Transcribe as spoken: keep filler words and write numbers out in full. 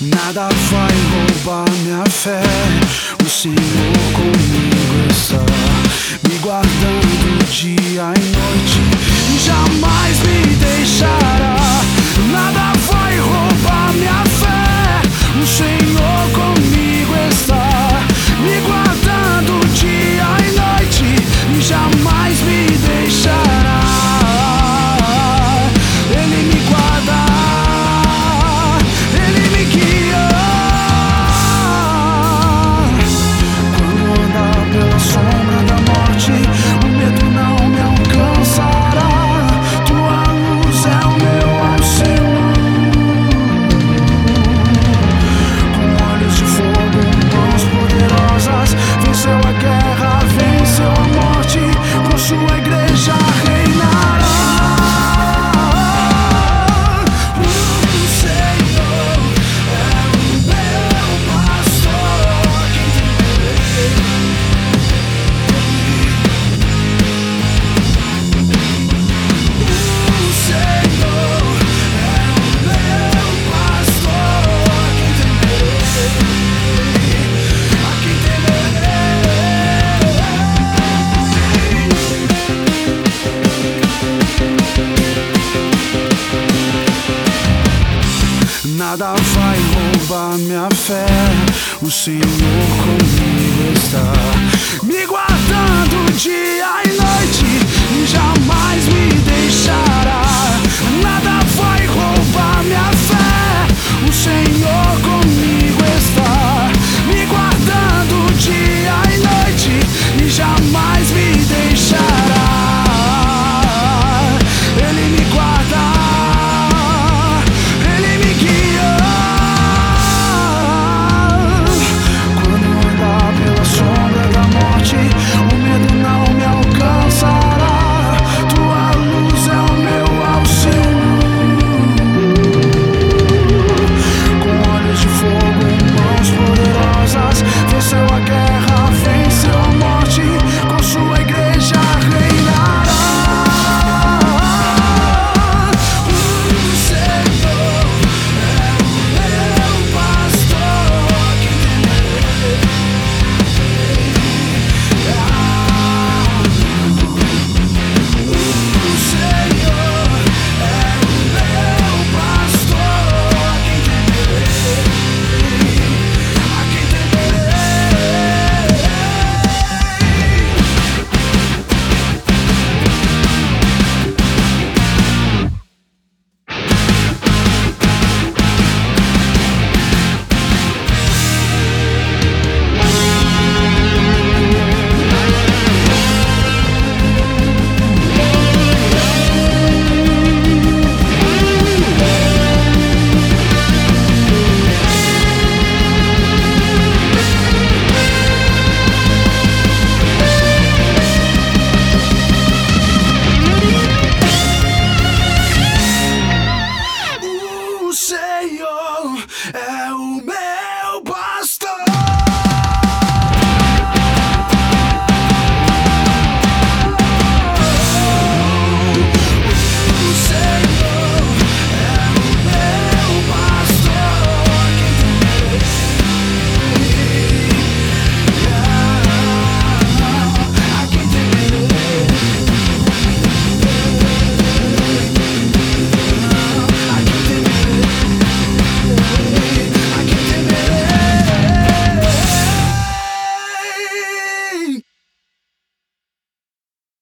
Nada vai roubar minha fé. O Senhor comigo está, me guardando dia e noite, e jamais me deixará. Nada vai roubar minha fé. O Senhor comigo está, me guardando dia e noite, e jamais me deixará. Ele me guarda, Ele me guia. Quando andar pela sombra da morte, o medo não me alcançará. Tua luz é o meu auxílio. Com olhos de fogo, mãos poderosas, venceu a guerra, venceu a morte, com sua igreja reinará. Nada vai roubar minha fé. O Senhor comigo está, me guardando dia e noite, e jamais me deixará. Nada vai roubar minha fé. O Senhor comigo está, me guardando dia e noite, e jamais me deixará. Ele me guarda, o medo não me alcançará. Tua luz é o meu auxílio. Com olhos de fogo, mãos poderosas, venceu a guerra, venceu a morte, com sua igreja reinará. O Senhor é o meu pastor, quem temerei. O Senhor é o meu